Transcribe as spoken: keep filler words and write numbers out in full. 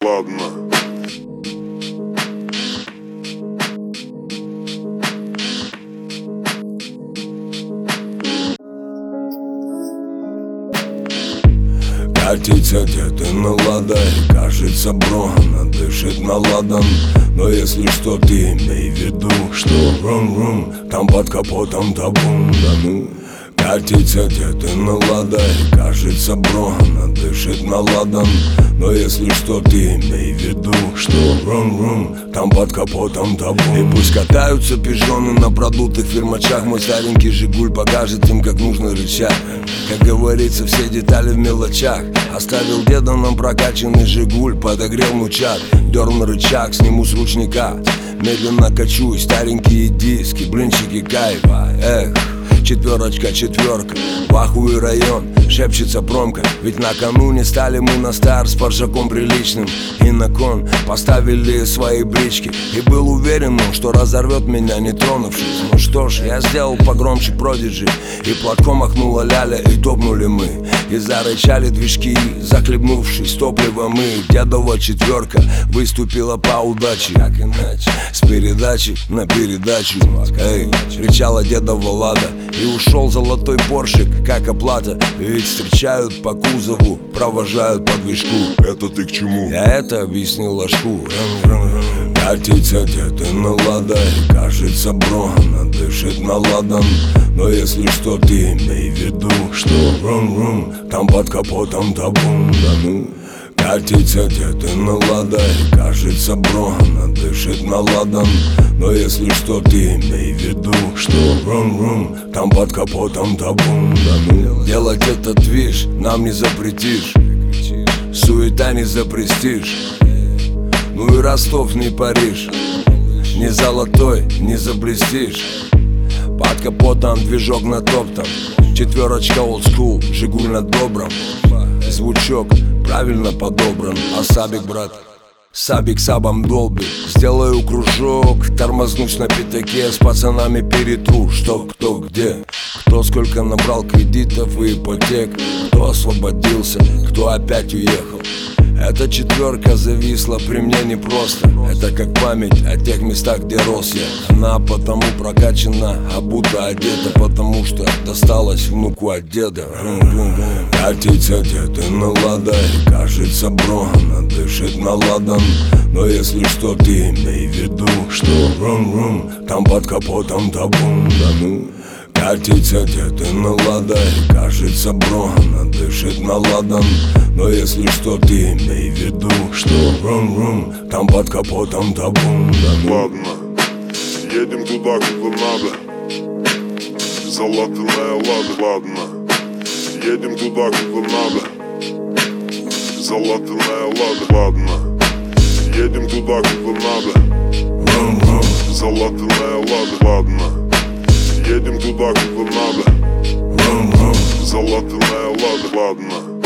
Ладно. Катится где-то на ладой, кажется, бро, она дышит на ладан. Но если что, ты имей в виду, что рум-рум, там под капотом табун, да ну. Катится где-то на ладой, кажется, бро, она дышит на ладан. Но если что, ты имей в виду, что рум-рум, там под капотом табун. И пусть катаются пижоны на продутых фирмачах, мой старенький Жигуль покажет им, как нужно рычать. Как говорится, все детали в мелочах. Оставил деда нам прокачанный Жигуль, подогрел мучат, дерну рычаг, сниму с ручника. Медленно качусь, старенькие диски, блинчики кайфа, эх. Четверочка, четверка, вахуй район, шепчется промка. Ведь накануне стали мы на старт с паршаком приличным. И на кон поставили свои брички. И был уверен, ну, что разорвет меня, не тронувшись. Ну что ж, я сделал погромче продиджи. И платком махнула ляля, и топнули мы. И зарычали движки, захлебнувшись топливом. И дедова четверка выступила по удаче. Как иначе? С передачи на передачу. Эй, кричала дедова лада. И ушел золотой поршик, как оплата. Ведь встречают по кузову, провожают по движку. Это ты к чему? Я это объяснил ложку. Катится где-то на ладой, кажется, бро, она дышит на ладан. Но если что, ты имей в виду, что рум-рум, там под капотом табун, да ну. Катится где-то на ладой, кажется, бро, она дышит на ладан. Но если что, ты имей в виду, что рум-рум, там под капотом табун, да ну. Делать этот движ нам не запретишь, суета не за престиж. Ну и Ростов не Париж, не золотой, не заблестишь. Под капотом движок на топтом, четверочка old school, Жигуль на добром. Звучок правильно подобран, а Сабик, брат, Сабик сабом долбит. Сделаю кружок, тормознусь на пятаке, с пацанами перетру, что кто где. Кто сколько набрал кредитов и ипотек, кто освободился, кто опять уехал. Эта четверка зависла при мне непросто. Это как память о тех местах, где рос я. Она потому прокачана, обута, одета, потому что досталась внуку от деда. Катится где-то на ладой, кажется, бро, она дышит на ладан. Но если что, ты имей в виду, что рум-рум, там под капотом табун, да ну. Катится где-то на ладой, кажется, бро, она дышит на ладан. Но если что, ты имей в виду, что рум-рум, там под капотом табун, да ну. Ладно, едем туда, куда надо. Залатанная лада. Ладно, едем туда, куда надо. Залатанная лада. Ладно, едем туда, куда надо. Рум-рум. Залатанная лада. Ладно, едем туда, куда надо. Рум-рум. Залатанная лада. Ладно.